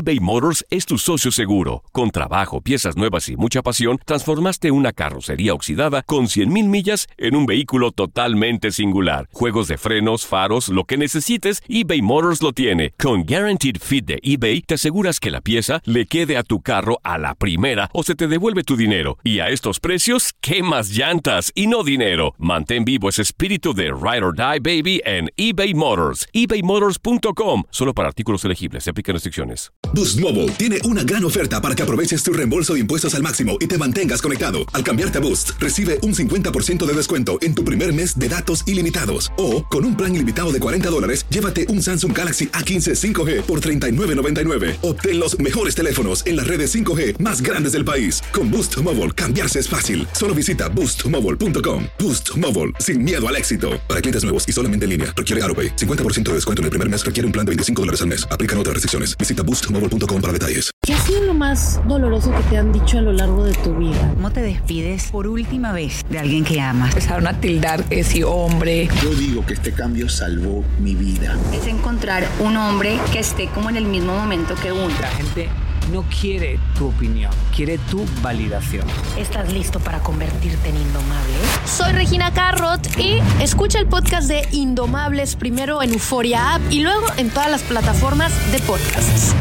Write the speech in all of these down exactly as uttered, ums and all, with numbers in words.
eBay Motors es tu socio seguro. Con trabajo, piezas nuevas y mucha pasión, transformaste una carrocería oxidada con cien mil millas en un vehículo totalmente singular. Juegos de frenos, faros, lo que necesites, eBay Motors lo tiene. Con Guaranteed Fit de eBay, te aseguras que la pieza le quede a tu carro a la primera o se te devuelve tu dinero. Y a estos precios, ¿qué más llantas y no dinero? Mantén vivo ese espíritu de Ride or Die, baby, en eBay Motors. ebay motors punto com. Solo para artículos elegibles. Se aplican restricciones. Boost Mobile tiene una gran oferta para que aproveches tu reembolso de impuestos al máximo y te mantengas conectado. Al cambiarte a Boost, recibe un cincuenta por ciento de descuento en tu primer mes de datos ilimitados. O, con un plan ilimitado de cuarenta dólares, llévate un Samsung Galaxy A quince cinco G por treinta y nueve noventa y nueve. Obtén los mejores teléfonos en las redes cinco G más grandes del país. Con Boost Mobile, cambiarse es fácil. Solo visita boost mobile punto com. Boost Mobile, sin miedo al éxito. Para clientes nuevos y solamente en línea, requiere AutoPay. cincuenta por ciento de descuento en el primer mes requiere un plan de veinticinco dólares al mes. Aplican otras restricciones. Visita boost mobile punto com para detalles. ¿Qué ha sido lo más doloroso que te han dicho a lo largo de tu vida? ¿Cómo te despides por última vez de alguien que amas? Empezaron a tildar ese hombre. Yo digo que este cambio salvó mi vida. Es encontrar un hombre que esté como en el mismo momento que uno. La gente no quiere tu opinión, quiere tu validación. ¿Estás listo para convertirte en indomable? Soy Regina Carrot y escucha el podcast de Indomables primero en Euforia App y luego en todas las plataformas de podcasts.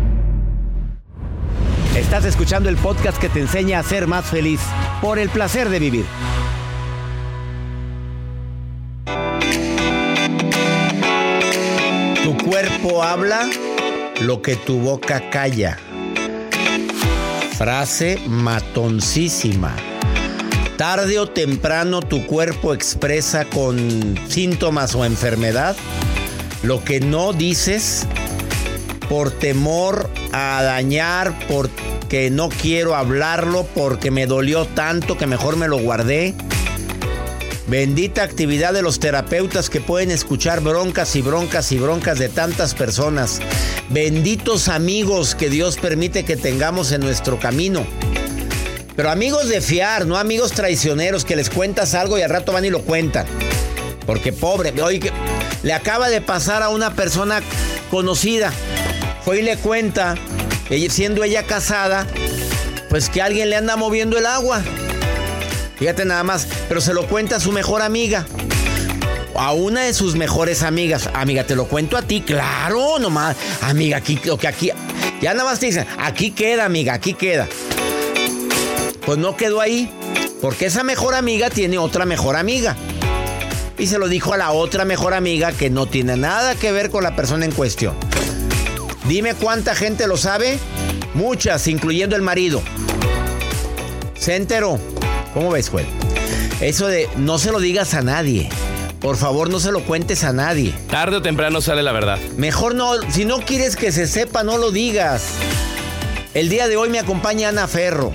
Estás escuchando el podcast que te enseña a ser más feliz por el placer de vivir. Tu cuerpo habla lo que tu boca calla. Frase matoncísima. Tarde o temprano tu cuerpo expresa con síntomas o enfermedad lo que no dices por temor a dañar, porque no quiero hablarlo, porque me dolió tanto que mejor me lo guardé. Bendita actividad de los terapeutas que pueden escuchar broncas y broncas y broncas de tantas personas. Benditos amigos que Dios permite que tengamos en nuestro camino. Pero amigos de fiar, no amigos traicioneros que les cuentas algo y al rato van y lo cuentan. Porque pobre, oye, le acaba de pasar a una persona conocida. Fue y le cuenta, siendo ella casada, pues que alguien le anda moviendo el agua. Fíjate nada más, pero se lo cuenta a su mejor amiga. A una de sus mejores amigas. Amiga, te lo cuento a ti, claro, nomás. Amiga, aquí, lo que aquí. Ya nada más te dicen, aquí queda, amiga, aquí queda. Pues no quedó ahí, porque esa mejor amiga tiene otra mejor amiga. Y se lo dijo a la otra mejor amiga que no tiene nada que ver con la persona en cuestión. Dime cuánta gente lo sabe. Muchas, incluyendo el marido. Se enteró. ¿Cómo ves, Joel? Eso de no se lo digas a nadie. Por favor, no se lo cuentes a nadie. Tarde o temprano sale la verdad. Mejor no, si no quieres que se sepa, no lo digas. El día de hoy me acompaña Ana Ferro.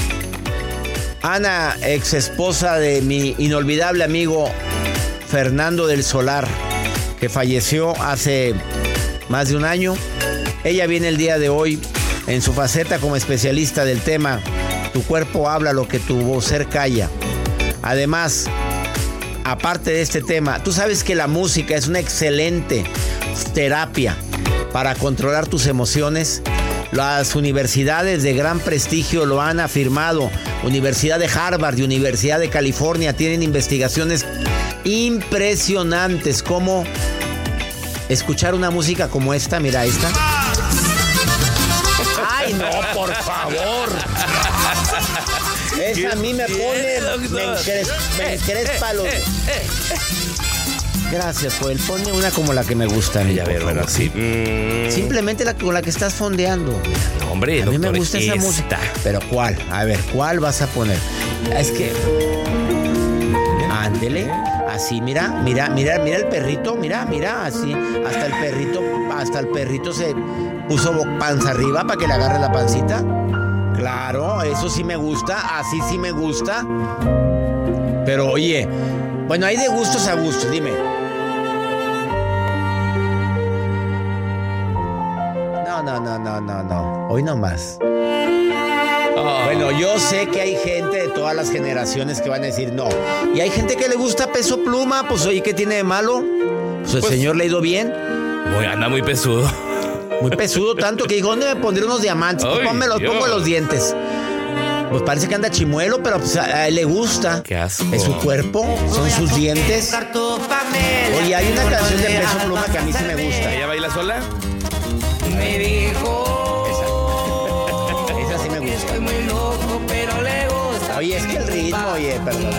Ana, ex esposa de mi inolvidable amigo Fernando del Solar, que falleció hace más de un año. Ella viene el día de hoy en su faceta como especialista del tema Tu cuerpo habla lo que tu ser calla. Además, aparte de este tema, tú sabes que la música es una excelente terapia para controlar tus emociones. Las universidades de gran prestigio lo han afirmado. Universidad de Harvard y Universidad de California tienen investigaciones impresionantes. Como escuchar una música como esta, mira esta. ¡Ay, no, por favor! Esa a mí me pone, me, encres, me encrespa los... Gracias, Joel. Ponme una como la que me gusta a mí. A ver, bueno, sí. Mm. Simplemente la con la que estás fondeando. No, hombre, a mí doctor, me gusta esa esta. música. ¿Pero cuál? A ver, ¿cuál vas a poner? Es que... Ándele. Así, mira, mira, mira, mira el perrito. Mira, mira, así. Hasta el perrito, hasta el perrito se puso panza arriba para que le agarre la pancita. Claro, eso sí me gusta. Así sí me gusta. Pero, oye... Bueno, hay de gustos a gustos, dime. No, no, no, no, no, no. Hoy no más. Oh. Bueno, yo sé que hay gente de todas las generaciones que van a decir no. Y hay gente que le gusta Peso Pluma. Pues oye, ¿qué tiene de malo? Pues el pues, señor le ha ido bien. Uy, anda muy pesudo. Muy pesudo, tanto que dijo, ¿dónde me pondré unos diamantes? Pues ponme los, pongo los dientes. Pues parece que anda chimuelo, pero pues a él le gusta. Qué asco. Es su cuerpo, son sus dientes. Oye, hay una canción de Peso Pluma que a mí sí me gusta. ¿Ella baila sola? Me dijo. Esa, esa sí me gusta. Estoy muy loco, pero le gusta. Oye, es que el ritmo, oye, perdón.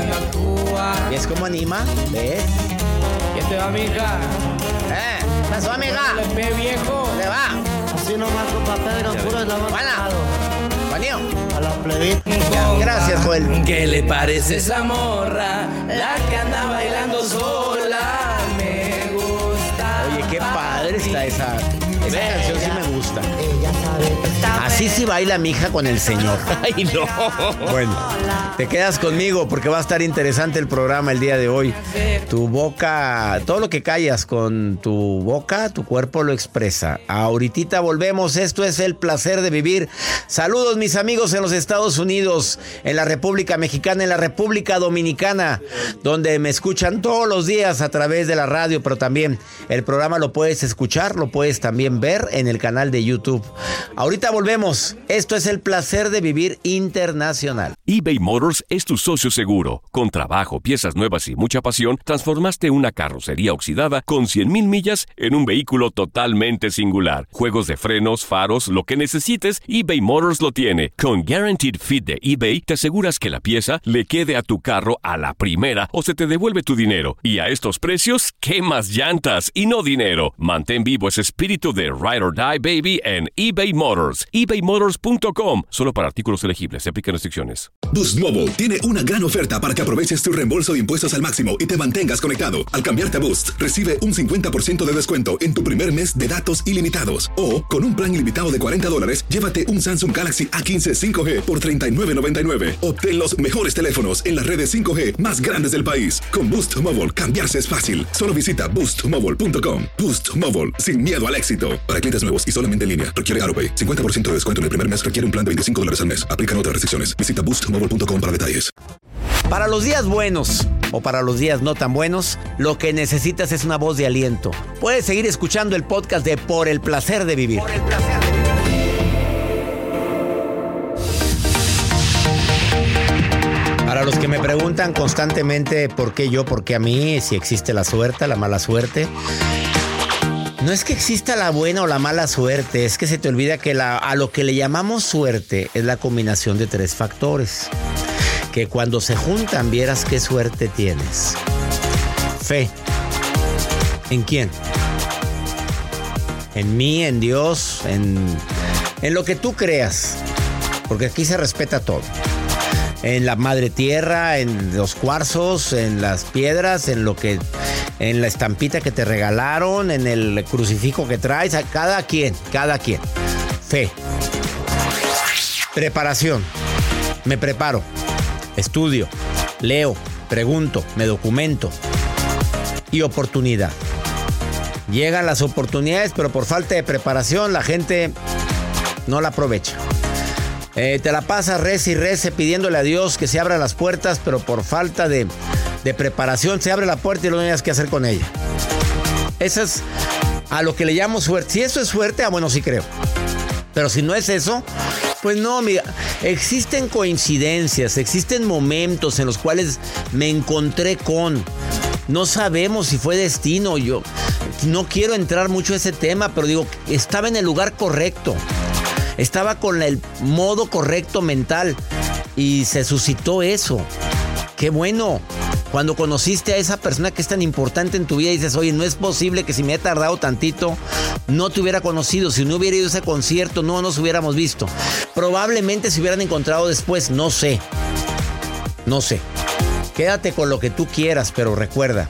¿Y es como anima? ¿Ves? ¿Qué te va, mija? ¿Eh? ¿Qué pasó, amiga? Le pe viejo. ¿Dónde va? Así nomás, compa Pedro, puro la Juana. Juanillo. A la plebita. Gracias, Joel. ¿Qué le parece esa morra? La que anda bailando sola. Me gusta. Oye, qué padre está esa. Esa Bella. canción sí me gusta. Ella sabe. Así sí baila mi hija con el señor. Ay, no. Bueno, te quedas conmigo porque va a estar interesante el programa el día de hoy. Tu boca, todo lo que callas con tu boca, tu cuerpo lo expresa. Ahorita volvemos. Esto es El Placer de Vivir. Saludos, mis amigos en los Estados Unidos, en la República Mexicana, en la República Dominicana, donde me escuchan todos los días a través de la radio, pero también el programa lo puedes escuchar, lo puedes también ver en el canal de YouTube. Ahorita volvemos. Esto es El Placer de Vivir Internacional. eBay Motors es tu socio seguro. Con trabajo, piezas nuevas y mucha pasión, transformaste una carrocería oxidada con cien mil millas en un vehículo totalmente singular. Juegos de frenos, faros, lo que necesites, eBay Motors lo tiene. Con Guaranteed Fit de eBay, te aseguras que la pieza le quede a tu carro a la primera o se te devuelve tu dinero. Y a estos precios, ¿quemas llantas y no dinero? Mantén vivo ese espíritu de Ride or Die, baby, en eBay Motors. ebay motors punto com. Solo para artículos elegibles. Se aplican restricciones. Boost Mobile tiene una gran oferta para que aproveches tu reembolso de impuestos al máximo y te mantengas conectado. Al cambiarte a Boost, recibe un cincuenta por ciento de descuento en tu primer mes de datos ilimitados. O, con un plan ilimitado de cuarenta dólares, llévate un Samsung Galaxy A quince cinco G por treinta y nueve noventa y nueve. Obtén los mejores teléfonos en las redes cinco G más grandes del país. Con Boost Mobile, cambiarse es fácil. Solo visita boost mobile punto com. Boost Mobile, sin miedo al éxito. Para clientes nuevos y solamente en línea, requiere AutoPay. cincuenta por ciento de descuento en el primer mes requiere un plan de veinticinco dólares al mes. Aplican otras restricciones. Visita boost mobile punto com para detalles. Para los días buenos o para los días no tan buenos, lo que necesitas es una voz de aliento. Puedes seguir escuchando el podcast de Por el Placer de Vivir. Por el placer de vivir. Para los que me preguntan constantemente por qué yo, por qué a mí, si existe la suerte, la mala suerte. No es que exista la buena o la mala suerte, es que se te olvida que la, a lo que le llamamos suerte es la combinación de tres factores. Que cuando se juntan vieras qué suerte tienes. Fe. ¿En quién? En mí, en Dios, en, en lo que tú creas. Porque aquí se respeta todo. En la madre tierra, en los cuarzos, en las piedras, en lo que, en la estampita que te regalaron, en el crucifijo que traes. A cada quien, cada quien. Fe. Preparación. Me preparo. Estudio, leo, pregunto, me documento. Y oportunidad. Llegan las oportunidades, pero por falta de preparación la gente no la aprovecha. Eh, te la pasas reza y reza pidiéndole a Dios que se abra las puertas, pero por falta de, de preparación se abre la puerta y no tienes qué hacer con ella. Eso es a lo que le llamo suerte. Si eso es suerte, ah, bueno, sí creo. Pero si no es eso, pues no, mira, existen coincidencias, existen momentos en los cuales me encontré con. No sabemos si fue destino. Yo no quiero entrar mucho a ese tema, pero digo, estaba en el lugar correcto. Estaba con el modo correcto mental y se suscitó eso. ¡Qué bueno! Cuando conociste a esa persona que es tan importante en tu vida y dices, oye, no es posible que si me he tardado tantito no te hubiera conocido. Si no hubiera ido a ese concierto, no nos hubiéramos visto. Probablemente se hubieran encontrado después, no sé. No sé. Quédate con lo que tú quieras, pero recuerda,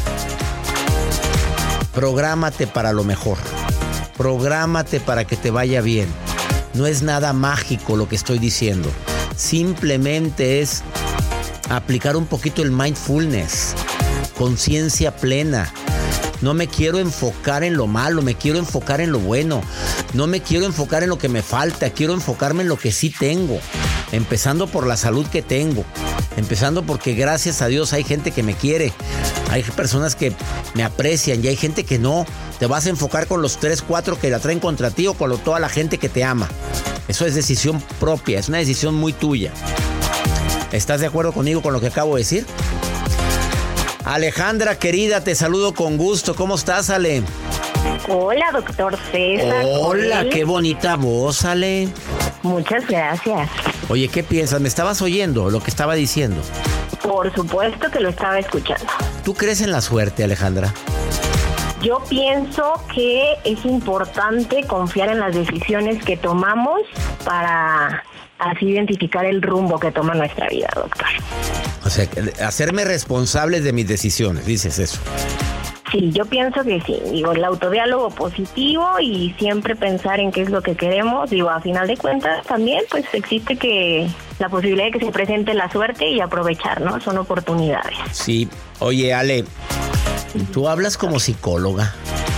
prográmate para lo mejor. Prográmate para que te vaya bien. No es nada mágico lo que estoy diciendo. Simplemente es aplicar un poquito el mindfulness, conciencia plena. No me quiero enfocar en lo malo, me quiero enfocar en lo bueno. No me quiero enfocar en lo que me falta, quiero enfocarme en lo que sí tengo. Empezando por la salud que tengo. Empezando porque gracias a Dios hay gente que me quiere. Hay personas que me aprecian y hay gente que no. Te vas a enfocar con los tres, cuatro que la traen contra ti o con lo, toda la gente que te ama. Eso es decisión propia, es una decisión muy tuya. ¿Estás de acuerdo conmigo con lo que acabo de decir? Alejandra, querida, te saludo con gusto. ¿Cómo estás, Ale? Hola, doctor César. Hola, qué bonita voz, Ale. Muchas gracias. Oye, ¿qué piensas? ¿Me estabas oyendo lo que estaba diciendo? Por supuesto que lo estaba escuchando. ¿Tú crees en la suerte, Alejandra? Yo pienso que es importante confiar en las decisiones que tomamos para así identificar el rumbo que toma nuestra vida, doctor. O sea, hacerme responsable de mis decisiones, dices eso. Sí, yo pienso que sí. Digo, el autodiálogo positivo y siempre pensar en qué es lo que queremos. Digo, a final de cuentas también pues existe que la posibilidad de que se presente la suerte y aprovechar, ¿no? Son oportunidades. Sí. Oye, Ale, tú hablas como psicóloga.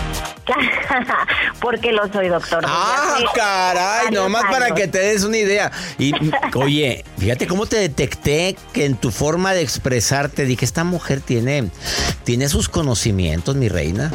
Porque lo soy, doctor. Ah, caray, nomás para que te des una idea. Y, oye, fíjate cómo te detecté que en tu forma de expresarte dije, esta mujer tiene, tiene sus conocimientos, mi reina.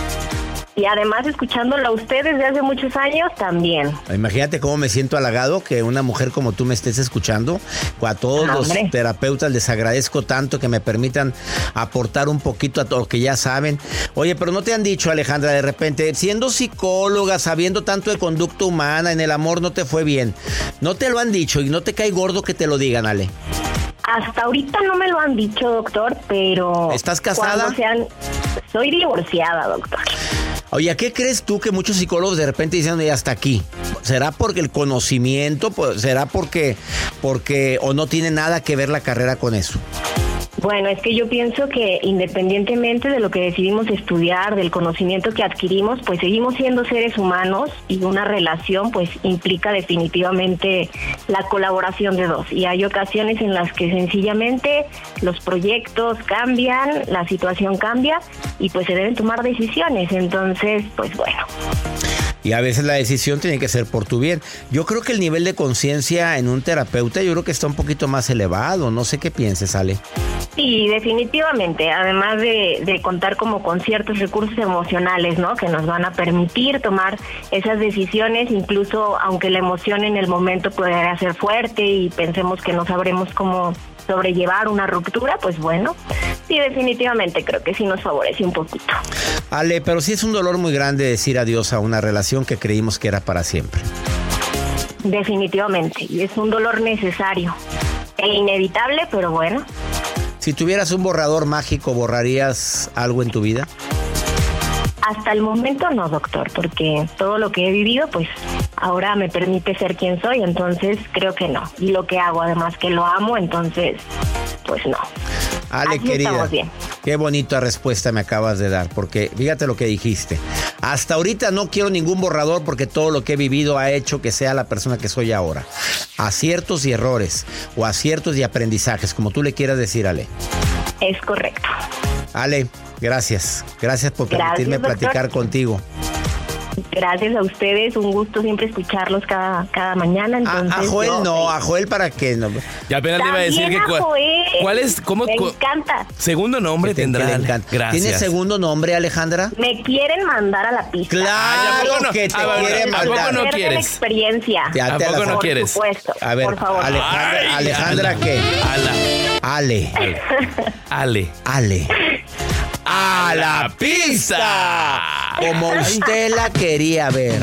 Y además, escuchándolo a usted desde hace muchos años, también. Imagínate cómo me siento halagado que una mujer como tú me estés escuchando. A todos Hombre. los terapeutas les agradezco tanto que me permitan aportar un poquito a todo lo que ya saben. Oye, pero no te han dicho, Alejandra, de repente, siendo psicóloga, sabiendo tanto de conducta humana, en el amor no te fue bien. No te lo han dicho y no te cae gordo que te lo digan, Ale. Hasta ahorita no me lo han dicho, doctor, pero... ¿Estás casada? Cuando sean... Soy divorciada, doctor. Oye, ¿qué crees tú que muchos psicólogos de repente dicen ya hasta aquí? ¿Será porque el conocimiento? ¿Será porque, porque o no tiene nada que ver la carrera con eso? Bueno, es que yo pienso que independientemente de lo que decidimos estudiar, del conocimiento que adquirimos, pues seguimos siendo seres humanos y una relación pues implica definitivamente la colaboración de dos. Y hay ocasiones en las que sencillamente los proyectos cambian, la situación cambia y pues se deben tomar decisiones. Entonces, pues bueno. Y a veces la decisión tiene que ser por tu bien. Yo creo que el nivel de conciencia en un terapeuta, yo creo que está un poquito más elevado. No sé qué pienses, Ale. Sí, definitivamente. Además de, de contar como con ciertos recursos emocionales, ¿no? Que nos van a permitir tomar esas decisiones, incluso aunque la emoción en el momento pudiera ser fuerte y pensemos que no sabremos cómo sobrellevar una ruptura, pues bueno, sí, definitivamente creo que sí nos favorece un poquito. Ale, pero sí es un dolor muy grande decir adiós a una relación que creímos que era para siempre. Definitivamente, y es un dolor necesario e inevitable, pero bueno. Si tuvieras un borrador mágico, ¿borrarías algo en tu vida? Hasta el momento no, doctor, porque todo lo que he vivido, pues ahora me permite ser quien soy, entonces creo que no. Y lo que hago, además que lo amo, entonces, pues no. Ale, Así querida, estamos bien. Qué bonita respuesta me acabas de dar, porque fíjate lo que dijiste. Hasta ahorita no quiero ningún borrador porque todo lo que he vivido ha hecho que sea la persona que soy ahora. Aciertos y errores, o aciertos y aprendizajes, como tú le quieras decir, Ale. Es correcto. Ale, gracias. Gracias por permitirme Gracias, platicar doctor. contigo. Gracias a ustedes, un gusto siempre escucharlos cada, cada mañana. Entonces, a, a Joel yo, no, a Joel para qué no. Ya apenas le iba a decir También que a cua- Joel. ¿cuál es? ¿Cómo? Me cu- encanta. Segundo nombre Que te- tendrá. que le encanta. Gracias. ¿Tiene segundo nombre, Alejandra? Me quieren mandar a la pista. Claro Ay, ¿a poco no? que te A ver, quiere ¿a poco mandar. no Hacer de la quieres? experiencia. Ya ¿A te poco la- no Por quieres? supuesto. A ver, por favor. Alejandra, Ay, Alejandra Ala. ¿qué? Ala. Ale, Ale. Ale. ¡A la pista! Como usted la quería ver.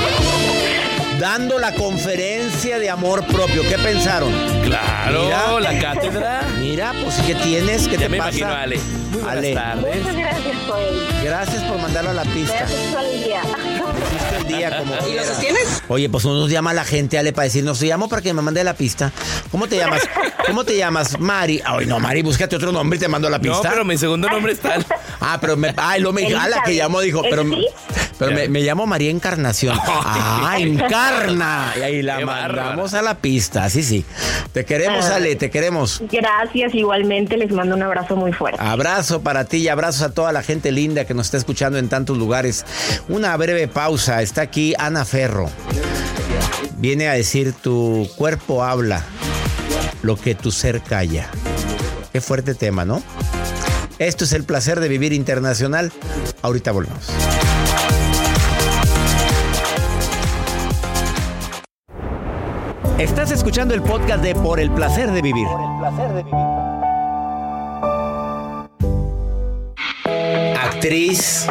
Dando la conferencia de amor propio. ¿Qué pensaron? Claro, Mira. la cátedra. Mira, pues ¿qué tienes? ¿Qué Ya te me pasa? imagino a Ale. Muy buenas Ale. tardes. Muchas gracias, Joel. Gracias por mandarlo a la pista. Gracias todo el día. Hiciste el día como ¿Y lo quieras. sostienes? Oye, pues uno nos llama a la gente, Ale, para decirnos, llamo para que me mande a la pista. ¿Cómo te llamas? ¿Cómo te llamas? Mari. Ay, no, Mari, búscate otro nombre y te mando a la No, pista. pero mi segundo nombre es tal. Ah, pero me... Ay, lo me... Ah, la que llamó dijo, pero... ¿Sí? Pero me, me llamo María Encarnación. Ah, encarna. Y ahí la Qué mandamos bárbara. a la pista. Sí, sí. Te queremos, Ah. Ale, te queremos. Gracias, igualmente les mando un abrazo muy fuerte. Abrazo para ti y abrazos a toda la gente linda que nos está escuchando en tantos lugares. Una breve pausa. Está aquí Ana Ferro. viene a decir: tu cuerpo habla lo que tu ser calla. Qué fuerte tema, ¿no? Esto es El Placer de Vivir Internacional. Ahorita volvemos. Estás escuchando el podcast de Por el Placer de Vivir. Por el Placer de Vivir. Actriz,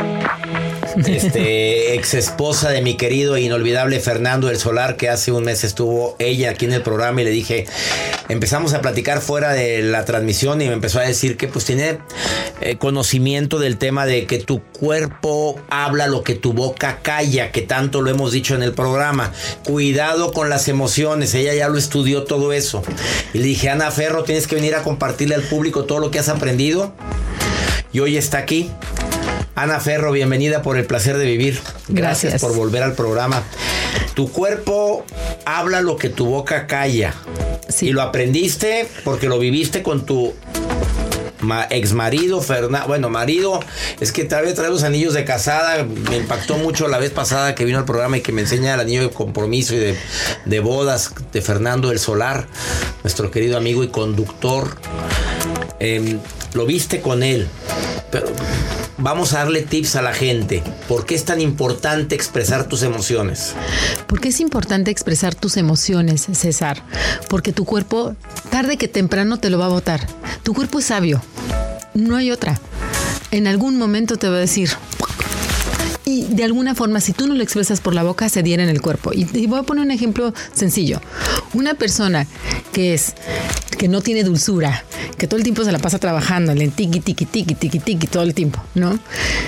este, ex esposa de mi querido e inolvidable Fernando del Solar, que hace un mes estuvo ella aquí en el programa y le dije, empezamos a platicar fuera de la transmisión y me empezó a decir que pues tiene eh, conocimiento del tema de que tu cuerpo habla lo que tu boca calla, que tanto lo hemos dicho en el programa. Cuidado con las emociones, ella ya lo estudió todo eso. Y le dije, Ana Ferro, tienes que venir a compartirle al público todo lo que has aprendido. Y hoy está aquí. Ana Ferro, bienvenida por El Placer de Vivir. Gracias, Gracias por volver al programa. Tu cuerpo habla lo que tu boca calla. Sí. Y lo aprendiste porque lo viviste con tu ma- ex marido, Fernando. Bueno, marido, es que todavía trae los anillos de casada. Me impactó mucho la vez pasada que vino al programa y que me enseña el anillo de compromiso y de, de bodas de Fernando del Solar, nuestro querido amigo y conductor. Eh, lo viste con él, pero vamos a darle tips a la gente. ¿Por qué es tan importante expresar tus emociones? ¿Por qué es importante expresar tus emociones, César? Porque tu cuerpo, tarde que temprano, te lo va a botar. Tu cuerpo es sabio. No hay otra. En algún momento te va a decir... Y de alguna forma, si tú no lo expresas por la boca, se adhiere en el cuerpo. Y, y voy a poner un ejemplo sencillo. Una persona que es que no tiene dulzura, que todo el tiempo se la pasa trabajando, en tiqui, tiqui, tiqui, tiqui, tiqui, todo el tiempo, ¿no?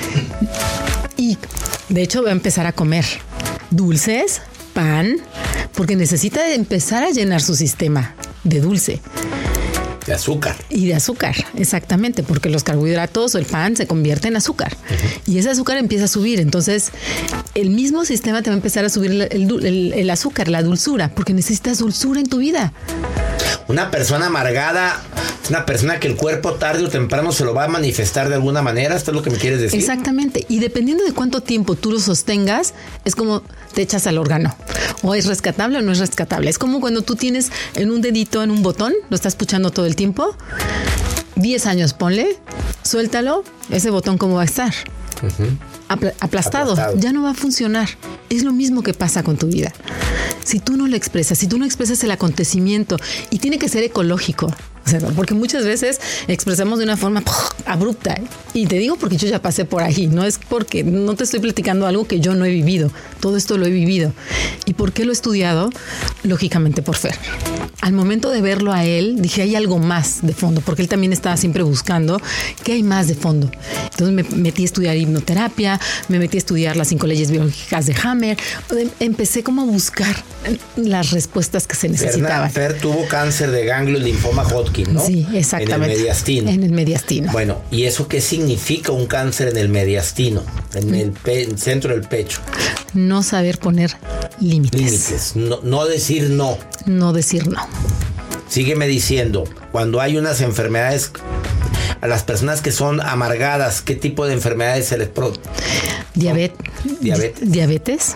Y de hecho va a empezar a comer dulces, pan, porque necesita empezar a llenar su sistema de dulce. De azúcar. Y de azúcar, exactamente, porque los carbohidratos o el pan se convierte en azúcar. Uh-huh. Y ese azúcar empieza a subir. Entonces, el mismo sistema te va a empezar a subir el, el, el azúcar, la dulzura, porque necesitas dulzura en tu vida. Una persona amargada es una persona que el cuerpo tarde o temprano se lo va a manifestar de alguna manera. ¿Esto es lo que me quieres decir? Exactamente. Y dependiendo de cuánto tiempo tú lo sostengas, es como te echas al órgano. O es rescatable o no es rescatable. Es como cuando tú tienes en un dedito, en un botón, lo estás puchando todo el tiempo. diez años, ponle, suéltalo, ese botón ¿cómo va a estar? Uh-huh. Apl- aplastado. aplastado. Ya no va a funcionar. Es lo mismo que pasa con tu vida. Si tú no lo expresas, si tú no expresas el acontecimiento, y tiene que ser ecológico, o sea, porque muchas veces expresamos de una forma abrupta, ¿eh? Y te digo porque yo ya pasé por ahí, no es porque no te estoy platicando algo que yo no he vivido, todo esto lo he vivido. ¿Y por qué lo he estudiado? Lógicamente por Fer. Al momento de verlo a él, dije, hay algo más de fondo, porque él también estaba siempre buscando qué hay más de fondo. Entonces me metí a estudiar hipnoterapia, me metí a estudiar las cinco leyes biológicas de Hammer, empecé como a buscar las respuestas que se necesitaban. Fer tuvo cáncer de ganglio y linfoma Hodgkin, ¿no? Sí, exactamente. En el mediastino. En el mediastino. Bueno, ¿y eso qué significa un cáncer en el mediastino? En el pe- centro del pecho. No saber poner límites. Límites. No, no decir no. No decir no. Sígueme diciendo, cuando hay unas enfermedades, a las personas que son amargadas, ¿qué tipo de enfermedades se les produce? Diabet- Diabetes. Diabetes.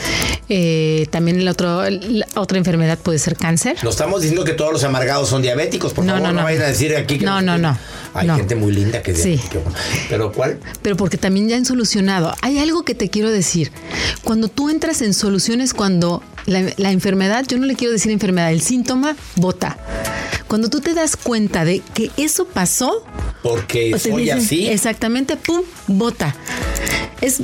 Eh, también el otro, la otra enfermedad puede ser cáncer. No estamos diciendo que todos los amargados son diabéticos, por no, favor, no, no, no vayan a decir aquí que no, no, no. Hay no. gente muy linda que es sí. diabética. ¿Pero cuál? Pero porque también ya han solucionado. Hay algo que te quiero decir. Cuando tú entras en soluciones, cuando la, la enfermedad, yo no le quiero decir enfermedad, el síntoma bota. Cuando tú te das cuenta de que eso pasó, porque soy dicen, así. Exactamente, pum, bota. Es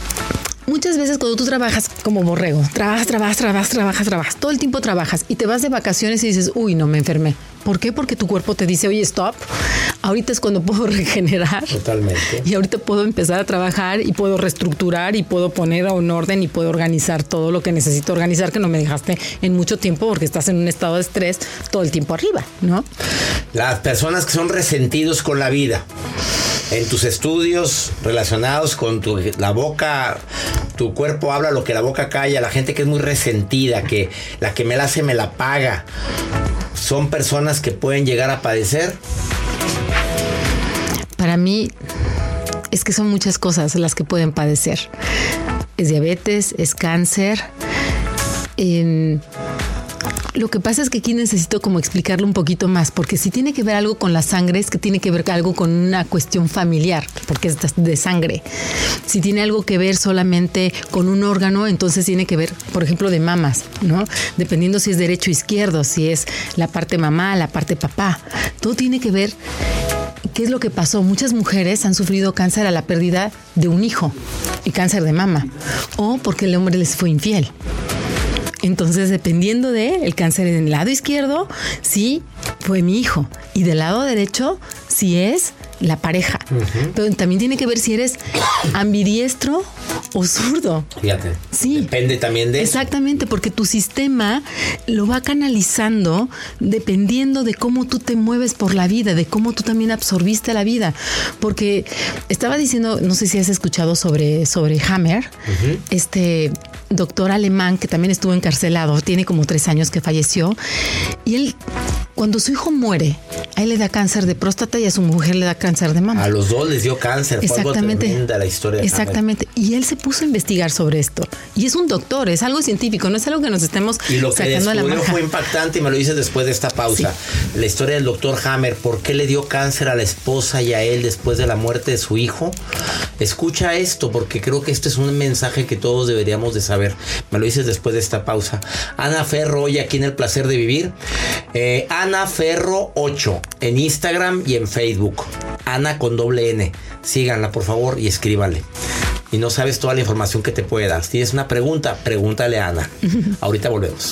muchas veces cuando tú trabajas como borrego, trabajas, trabajas, trabajas, trabajas, trabajas, todo el tiempo trabajas y te vas de vacaciones y dices, uy, no, me enfermé. ¿Por qué? Porque tu cuerpo te dice, oye, stop, ahorita es cuando puedo regenerar. Totalmente. Y ahorita puedo empezar a trabajar y puedo reestructurar y puedo poner a un orden y puedo organizar todo lo que necesito organizar, que no me dejaste en mucho tiempo porque estás en un estado de estrés todo el tiempo arriba, ¿no? Las personas que son resentidos con la vida, en tus estudios relacionados con tu, la boca, tu cuerpo habla lo que la boca calla, la gente que es muy resentida, que la que me la hace me la paga, ¿son personas que pueden llegar a padecer? Para mí es que son muchas cosas las que pueden padecer. Es diabetes, es cáncer, Eh, Lo que pasa es que aquí necesito como explicarlo un poquito más, porque si tiene que ver algo con la sangre, es que tiene que ver algo con una cuestión familiar, porque es de sangre. Si tiene algo que ver solamente con un órgano, entonces tiene que ver, por ejemplo, de mamas, ¿no? Dependiendo si es derecho o izquierdo, si es la parte mamá, la parte papá. Todo tiene que ver. ¿Qué es lo que pasó? Muchas mujeres han sufrido cáncer a la pérdida de un hijo y cáncer de mama, o porque el hombre les fue infiel. Entonces, dependiendo de el cáncer en el lado izquierdo, sí fue mi hijo. Y del lado derecho, sí es la pareja. Uh-huh. Pero también tiene que ver si eres ambidiestro o zurdo. Fíjate. Sí. Depende también de Exactamente, eso. Porque tu sistema lo va canalizando dependiendo de cómo tú te mueves por la vida, de cómo tú también absorbiste la vida. Porque estaba diciendo, no sé si has escuchado sobre, sobre Hammer, uh-huh. este doctor alemán que también estuvo encarcelado, tiene como tres años que falleció, y él, cuando su hijo muere, a él le da cáncer de próstata y a su mujer le da cáncer de mama. A los dos les dio cáncer. Exactamente. Fue algo tremenda la historia de Exactamente. Hammer. Y él se puso a investigar sobre esto. Y es un doctor, es algo científico, no es algo que nos estemos y lo que sacando a la maja. Fue impactante y me lo dices después de esta pausa. Sí. La historia del doctor Hammer, ¿por qué le dio cáncer a la esposa y a él después de la muerte de su hijo? Escucha esto, porque creo que este es un mensaje que todos deberíamos de saber. Me lo dices después de esta pausa. Ana Ferro, hoy aquí en El Placer de Vivir. Eh, Ana Ferro ocho en Instagram y en Facebook. Ana con doble N. Síganla, por favor, y escríbanle. Y no sabes toda la información que te puede dar. Si tienes una pregunta, pregúntale a Ana. Ahorita volvemos.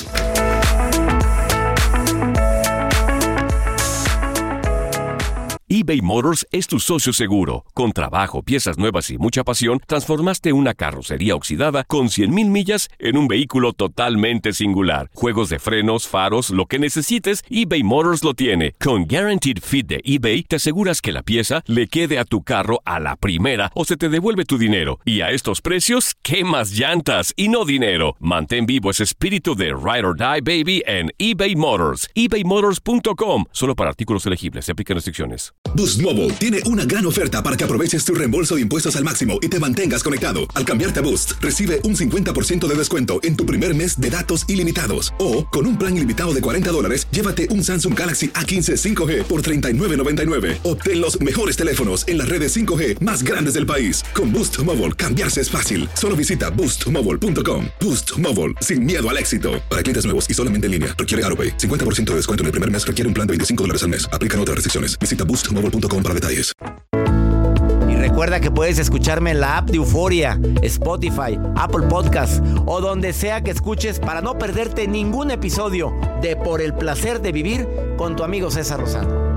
eBay Motors es tu socio seguro. Con trabajo, piezas nuevas y mucha pasión, transformaste una carrocería oxidada con cien mil millas en un vehículo totalmente singular. Juegos de frenos, faros, lo que necesites, eBay Motors lo tiene. Con Guaranteed Fit de eBay, te aseguras que la pieza le quede a tu carro a la primera o se te devuelve tu dinero. Y a estos precios, ¿qué más llantas y no dinero? Mantén vivo ese espíritu de Ride or Die, baby, en eBay Motors. ebay motors punto com. Solo para artículos elegibles. Se aplican restricciones. Boost Mobile tiene una gran oferta para que aproveches tu reembolso de impuestos al máximo y te mantengas conectado. Al cambiarte a Boost, recibe un cincuenta por ciento de descuento en tu primer mes de datos ilimitados. O, con un plan ilimitado de cuarenta dólares, llévate un Samsung Galaxy A quince cinco G por treinta y nueve noventa y nueve. Obtén los mejores teléfonos en las redes cinco G más grandes del país. Con Boost Mobile, cambiarse es fácil. Solo visita boost mobile punto com. Boost Mobile, sin miedo al éxito. Para clientes nuevos y solamente en línea, requiere AutoPay. cincuenta por ciento de descuento en el primer mes requiere un plan de veinticinco dólares al mes. Aplican otras restricciones. Visita boost mobile punto com para detalles. Y recuerda que puedes escucharme en la app de Euforia, Spotify, Apple Podcast o donde sea que escuches para no perderte ningún episodio de Por el Placer de Vivir con tu amigo César Lozano.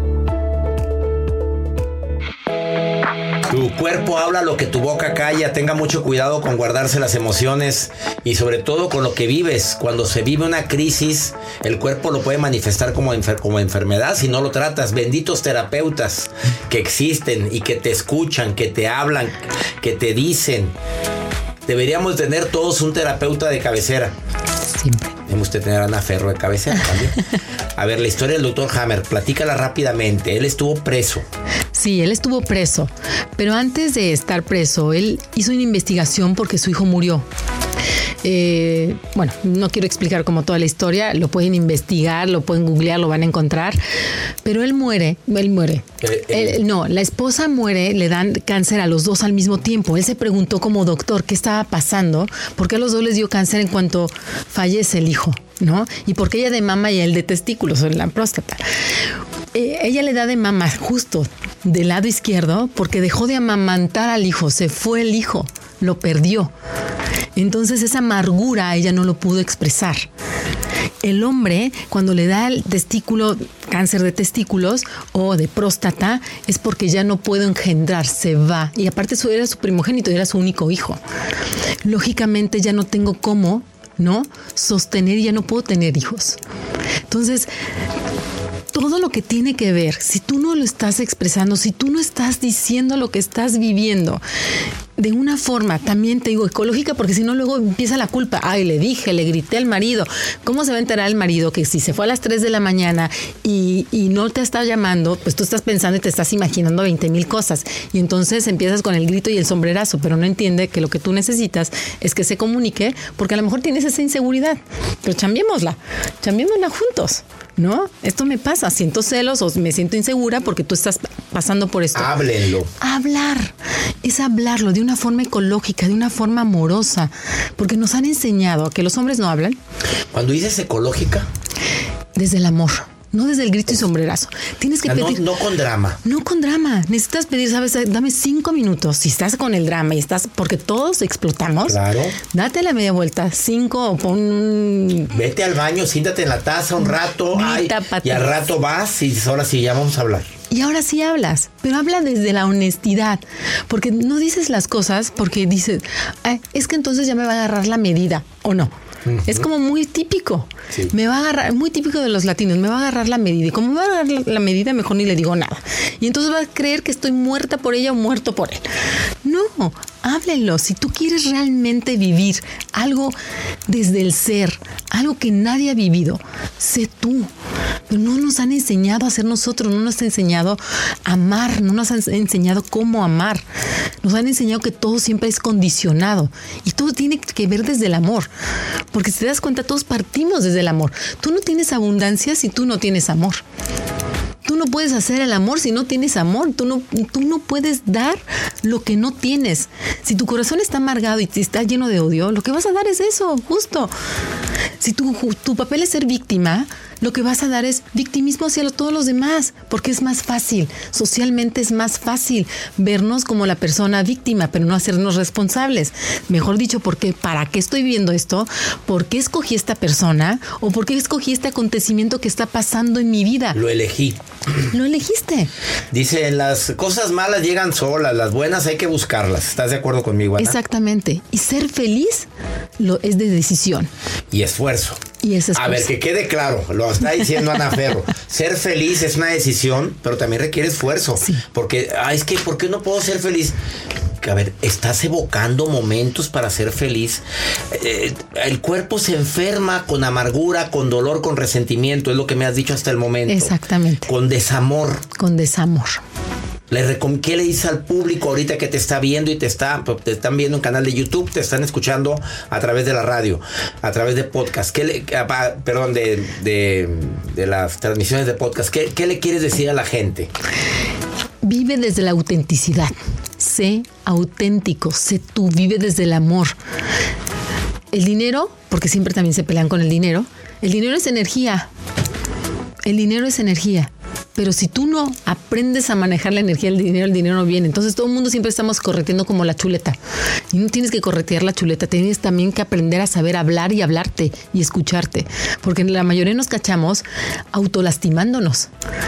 Tu cuerpo habla lo que tu boca calla. Tenga mucho cuidado con guardarse las emociones y sobre todo con lo que vives. Cuando se vive una crisis, el cuerpo lo puede manifestar como, enfer- como enfermedad si no lo tratas. Benditos terapeutas que existen y que te escuchan, que te hablan, que te dicen. Deberíamos tener todos un terapeuta de cabecera. Siempre. Debemos tener a Ana Ferro de cabecera también. A ver, la historia del doctor Hammer, platícala rápidamente. Él estuvo preso. Sí, él estuvo preso, pero antes de estar preso, él hizo una investigación porque su hijo murió. Eh, bueno, no quiero explicar como toda la historia, lo pueden investigar, lo pueden googlear, lo van a encontrar, pero él muere, él muere. Eh, eh. Él, no, la esposa muere, le dan cáncer a los dos al mismo tiempo. Él se preguntó como doctor qué estaba pasando, por qué a los dos les dio cáncer en cuanto fallece el hijo, ¿no? Y por qué ella de mama y él de testículos o en la próstata. Eh, ella le da de mama justo del lado izquierdo porque dejó de amamantar al hijo, se fue el hijo, lo perdió. Entonces esa amargura ella no lo pudo expresar. El hombre, cuando le da el testículo, cáncer de testículos o de próstata, es porque ya no puede engendrar, se va. Y aparte eso era su primogénito, era su único hijo. Lógicamente ya no tengo cómo, ¿no? sostener, ya no puedo tener hijos. Entonces, todo lo que tiene que ver, si tú no lo estás expresando, si tú no estás diciendo lo que estás viviendo, de una forma, también te digo, ecológica, porque si no luego empieza la culpa. Ay, le dije, le grité al marido. ¿Cómo se va a enterar el marido que si se fue a las tres de la mañana y, y no te está llamando, pues tú estás pensando y te estás imaginando veinte mil cosas? Y entonces empiezas con el grito y el sombrerazo, pero no entiende que lo que tú necesitas es que se comunique, porque a lo mejor tienes esa inseguridad. Pero chambiémosla, chambiémosla juntos, ¿no? Esto me pasa, siento celos o me siento insegura porque tú estás pasando por esto. Háblenlo. Hablar, es hablarlo de una forma ecológica, de una forma amorosa, porque nos han enseñado a que los hombres no hablan. Cuando dices ecológica, desde el amor. No desde el grito y sombrerazo. Tienes que o sea, pedir. No, no con drama. No con drama. Necesitas pedir, ¿sabes? Dame cinco minutos. Si estás con el drama y estás. Porque todos explotamos. Claro. Date la media vuelta. Cinco o pon. Vete al baño, siéntate en la taza un rato. Ay, y al rato vas y ahora sí, ya vamos a hablar. Y ahora sí hablas, pero habla desde la honestidad, porque no dices las cosas porque dices, eh, es que entonces ya me va a agarrar la medida, ¿o no? Uh-huh. Es como muy típico. Sí. Me va a agarrar, muy típico de los latinos, me va a agarrar la medida. Y como me va a agarrar la, la medida, mejor ni le digo nada. Y entonces va a creer que estoy muerta por ella o muerto por él. No, háblenlo. Si tú quieres realmente vivir algo desde el ser, algo que nadie ha vivido, sé tú. Pero no nos han enseñado a ser nosotros, no nos han enseñado a amar, no nos han enseñado cómo amar. Nos han enseñado que todo siempre es condicionado y todo tiene que ver desde el amor. Porque si te das cuenta, todos partimos desde el amor. Tú no tienes abundancia si tú no tienes amor. Tú no puedes hacer el amor si no tienes amor. Tú no, tú no puedes dar lo que no tienes. Si tu corazón está amargado y está lleno de odio, lo que vas a dar es eso, justo. Si tu, tu papel es ser víctima, lo que vas a dar es victimismo hacia todos los demás, porque es más fácil, socialmente es más fácil vernos como la persona víctima, pero no hacernos responsables. Mejor dicho, porque ¿para qué estoy viviendo esto? ¿Por qué escogí esta persona? ¿O por qué escogí este acontecimiento que está pasando en mi vida? Lo elegí. Lo elegiste. Dice, las cosas malas llegan solas, las buenas hay que buscarlas. ¿Estás de acuerdo conmigo, Ana? Exactamente. Y ser feliz lo, es de decisión. Y esfuerzo. Y ese A ver, que quede claro, lo está diciendo Ana Ferro. Ser feliz es una decisión, pero también requiere esfuerzo. Sí. Porque, ah, es que, ¿por qué no puedo ser feliz? A ver, estás evocando momentos para ser feliz. Eh, el cuerpo se enferma con amargura, con dolor, con resentimiento, es lo que me has dicho hasta el momento. Exactamente. Con desamor. Con desamor. Le recom- ¿Qué le dices al público ahorita que te está viendo y te está te están viendo en canal de YouTube, te están escuchando a través de la radio, a través de podcast? ¿Qué le, ah, perdón, de, de, de las transmisiones de podcast? ¿Qué, ¿Qué le quieres decir a la gente? Vive desde la autenticidad. Sé auténtico, sé tú, vive desde el amor. El dinero, porque siempre también se pelean con el dinero, el dinero es energía. El dinero es energía. Pero si tú no aprendes a manejar la energía del dinero, el dinero no viene. Entonces todo el mundo siempre estamos correteando como la chuleta. Y no tienes que corretear la chuleta, tienes también que aprender a saber hablar y hablarte y escucharte. Porque la mayoría nos cachamos autolastimándonos,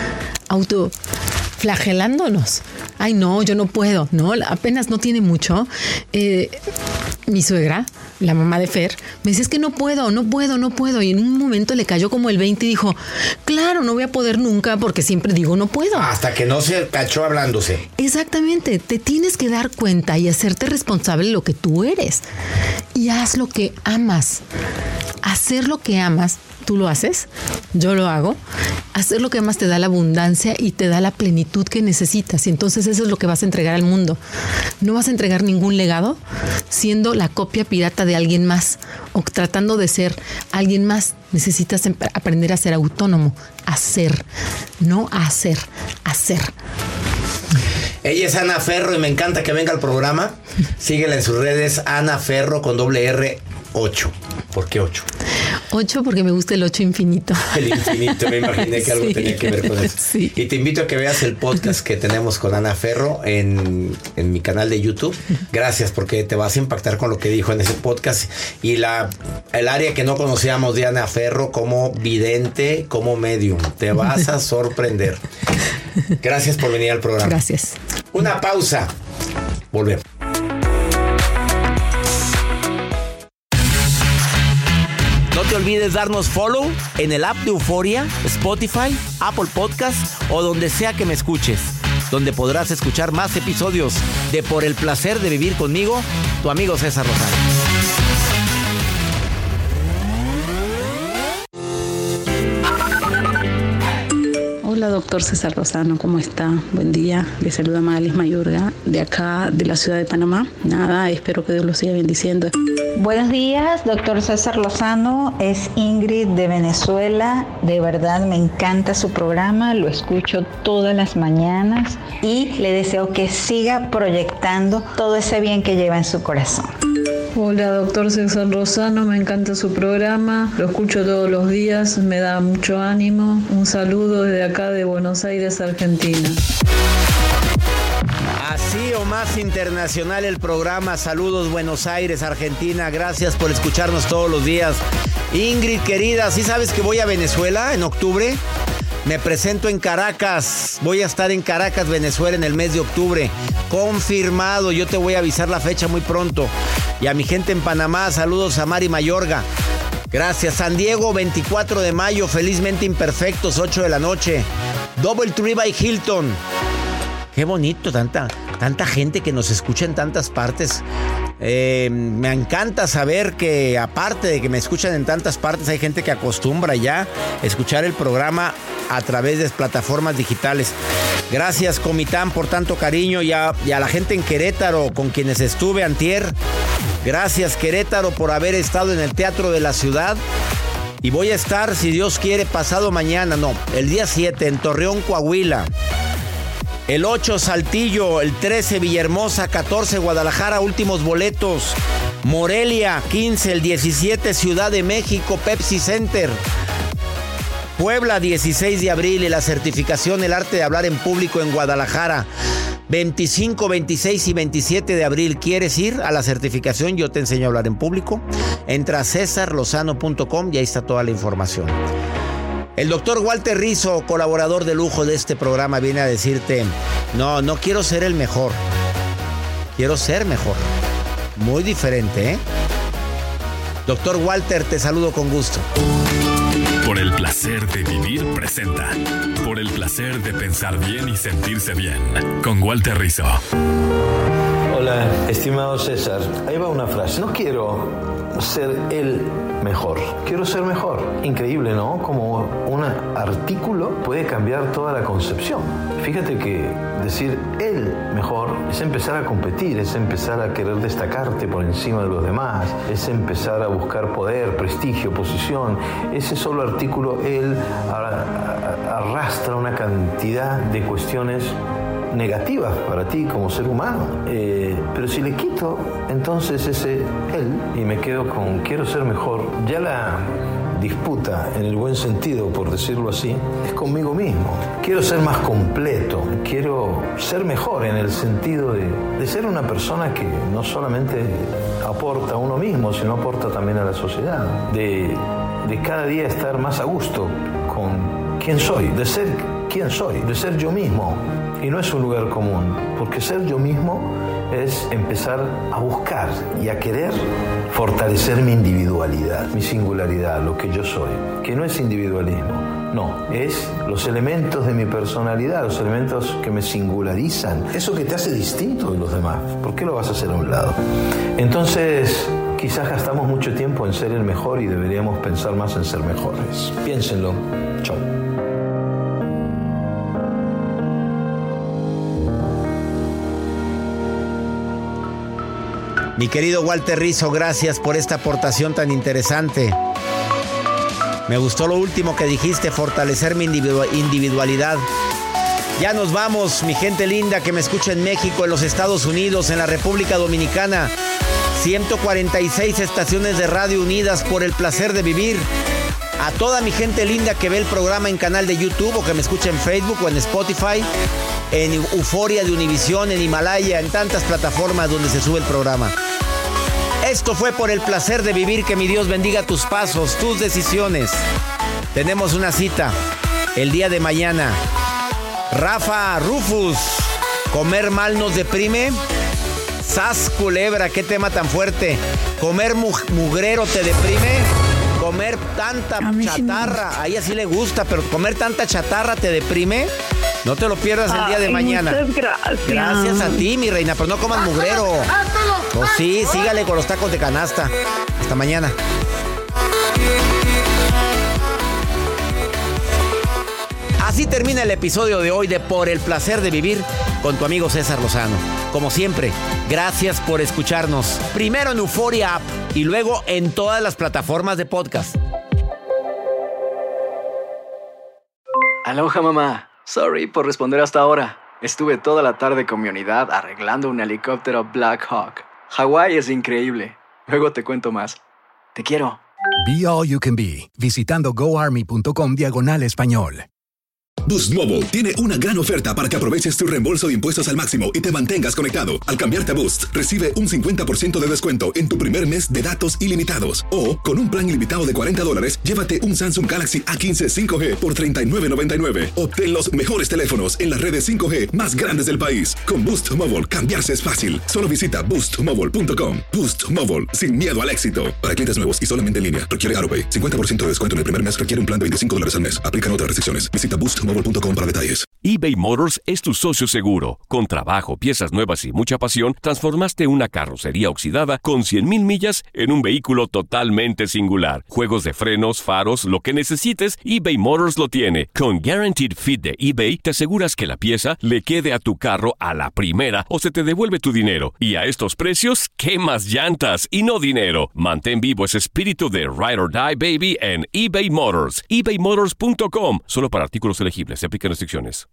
autoflagelándonos. Ay, no, yo no puedo. No, apenas no tiene mucho. Eh, mi suegra, la mamá de Fer, me decía, es que no puedo, no puedo, no puedo. Y en un momento le cayó como el veinte y dijo, claro, no voy a poder nunca porque siempre digo no puedo. Hasta que no se cachó hablándose. Exactamente, te tienes que dar cuenta y hacerte responsable de lo que tú eres. Y haz lo que amas. Hacer lo que amas, tú lo haces, yo lo hago. Hacer lo que amas te da la abundancia y te da la plenitud que necesitas. Y entonces eso es lo que vas a entregar al mundo. No vas a entregar ningún legado siendo la copia pirata de alguien más o tratando de ser alguien más. Necesitas aprender a ser autónomo, a ser, no a hacer, a ser. Ella es Ana Ferro y me encanta que venga al programa. Síguela en sus redes, Ana Ferro con doble R ocho. ¿Por qué ocho? Ocho porque me gusta el ocho infinito. El infinito, me imaginé que algo sí. tenía que ver con eso. Sí. Y te invito a que veas el podcast que tenemos con Ana Ferro en, en mi canal de YouTube. Gracias, porque te vas a impactar con lo que dijo en ese podcast. Y la el área que no conocíamos de Ana Ferro como vidente, como medium. Te vas a sorprender. Gracias por venir al programa. Gracias. Una pausa. Volvemos. No te olvides darnos follow en el app de Euforia, Spotify, Apple Podcast o donde sea que me escuches. donde podrás escuchar más episodios de Por el Placer de Vivir conmigo, tu amigo César Lozano. Hola, doctor César Lozano, ¿cómo está? Buen día, le saluda Magalis Mayorga, de acá, de la ciudad de Panamá. Nada, espero que Dios lo siga bendiciendo. Buenos días, doctor César Lozano, es Ingrid de Venezuela. De verdad me encanta su programa, lo escucho todas las mañanas y le deseo que siga proyectando todo ese bien que lleva en su corazón. Hola, doctor César Lozano, me encanta su programa, lo escucho todos los días, me da mucho ánimo. Un saludo desde acá de Buenos Aires, Argentina. Así o más internacional el programa. Saludos, Buenos Aires, Argentina. Gracias por escucharnos todos los días. Ingrid, querida, ¿sí sabes que voy a Venezuela en octubre? Me presento en Caracas. Voy a estar en Caracas, Venezuela, en el mes de octubre. Confirmado. Yo te voy a avisar la fecha muy pronto. Y a mi gente en Panamá, saludos a Mari Mayorga. Gracias. San Diego, veinticuatro de mayo, felizmente imperfectos, ocho de la noche. Double Tree by Hilton. Qué bonito, tanta, tanta gente que nos escucha en tantas partes. Eh, me encanta saber que, aparte de que me escuchan en tantas partes, hay gente que acostumbra ya escuchar el programa a través de plataformas digitales. Gracias, Comitán, por tanto cariño, y a, y a la gente en Querétaro con quienes estuve antier. Gracias, Querétaro, por haber estado en el Teatro de la Ciudad. Y voy a estar, si Dios quiere, pasado mañana, no, el día siete en Torreón, Coahuila. El ocho, Saltillo. El trece, Villahermosa. catorce, Guadalajara. Últimos boletos. Morelia, quince. El diecisiete, Ciudad de México. Pepsi Center. Puebla, dieciséis de abril. Y la certificación El Arte de Hablar en Público en Guadalajara. veinticinco, veintiséis y veintisiete de abril. ¿Quieres ir a la certificación? Yo te enseño a hablar en público. Entra a cesar lozano punto com y ahí está toda la información. El doctor Walter Rizzo, colaborador de lujo de este programa, viene a decirte: no, no quiero ser el mejor, quiero ser mejor. Muy diferente, ¿eh? Doctor Walter, te saludo con gusto. Por el placer de vivir presenta. Por el placer de pensar bien y sentirse bien. Con Walter Rizzo. Hola, estimado César. Ahí va una frase. No quiero ser el mejor, quiero ser mejor. Increíble, ¿no? Como un artículo puede cambiar toda la concepción. Fíjate que decir el mejor es empezar a competir, es empezar a querer destacarte por encima de los demás, es empezar a buscar poder, prestigio, posición. Ese solo artículo, el, arrastra una cantidad de cuestiones negativas para ti como ser humano. Eh, pero si le quito entonces ese él y me quedo con quiero ser mejor, ya la disputa, en el buen sentido, por decirlo así, es conmigo mismo. Quiero ser más completo, quiero ser mejor en el sentido de, de ser una persona que no solamente aporta a uno mismo, sino aporta también a la sociedad, de, de cada día estar más a gusto con quién soy, de ser quién soy, de ser yo mismo. Y no es un lugar común, porque ser yo mismo es empezar a buscar y a querer fortalecer mi individualidad, mi singularidad, lo que yo soy, que no es individualismo, no, es los elementos de mi personalidad, los elementos que me singularizan, eso que te hace distinto de los demás. ¿Por qué lo vas a hacer a un lado? Entonces, quizás gastamos mucho tiempo en ser el mejor y deberíamos pensar más en ser mejores. Piénsenlo. Chau. Mi querido Walter Rizzo, gracias por esta aportación tan interesante. Me gustó lo último que dijiste, fortalecer mi individu- individualidad. Ya nos vamos, mi gente linda que me escucha en México, en los Estados Unidos, en la República Dominicana. ciento cuarenta y seis estaciones de radio unidas por el placer de vivir. A toda mi gente linda que ve el programa en canal de YouTube o que me escucha en Facebook o en Spotify, en Euforia de Univisión, en Himalaya, en tantas plataformas donde se sube el programa. Esto fue Por el Placer de Vivir. Que mi Dios bendiga tus pasos, tus decisiones. Tenemos una cita el día de mañana. Rafa Rufus, ¿comer mal nos deprime? Sas culebra, qué tema tan fuerte. ¿Comer mug- mugrero te deprime? ¿Comer tanta chatarra? A ella sí le gusta, pero ¿comer tanta chatarra te deprime? No te lo pierdas el día de Ay, mañana. muchas gracias. Gracias a ti, mi reina, pero no comas mugrero. Pues sí, sígale con los tacos de canasta. Hasta mañana. Así termina el episodio de hoy de Por el Placer de Vivir con tu amigo César Lozano. Como siempre, gracias por escucharnos. Primero en Euforia App y luego en todas las plataformas de podcast. Aloha, mamá. Sorry por responder hasta ahora. Estuve toda la tarde con mi unidad arreglando un helicóptero Black Hawk. Hawái es increíble. Luego te cuento más. Te quiero. Be All You Can Be, visitando goarmy.com diagonal español. Boost Mobile tiene una gran oferta para que aproveches tu reembolso de impuestos al máximo y te mantengas conectado. Al cambiarte a Boost, recibe un cincuenta por ciento de descuento en tu primer mes de datos ilimitados. O, con un plan ilimitado de cuarenta dólares, llévate un Samsung Galaxy A quince cinco G por treinta y nueve noventa y nueve. Obtén los mejores teléfonos en las redes cinco G más grandes del país. Con Boost Mobile, cambiarse es fácil. Solo visita boost mobile punto com. Boost Mobile, sin miedo al éxito. Para clientes nuevos y solamente en línea, requiere AutoPay. cincuenta por ciento de descuento en el primer mes requiere un plan de veinticinco dólares al mes. Aplican otras restricciones. Visita boost mobile punto com para detalles. eBay Motors es tu socio seguro. Con trabajo, piezas nuevas y mucha pasión, transformaste una carrocería oxidada con cien mil millas en un vehículo totalmente singular. Juegos de frenos, faros, lo que necesites, eBay Motors lo tiene. Con Guaranteed Fit de eBay, te aseguras que la pieza le quede a tu carro a la primera o se te devuelve tu dinero. Y a estos precios, ¿quemas llantas y no dinero? Mantén vivo ese espíritu de Ride or Die, baby, en eBay Motors. eBay motors punto com. Solo para artículos elegibles. Se aplican restricciones.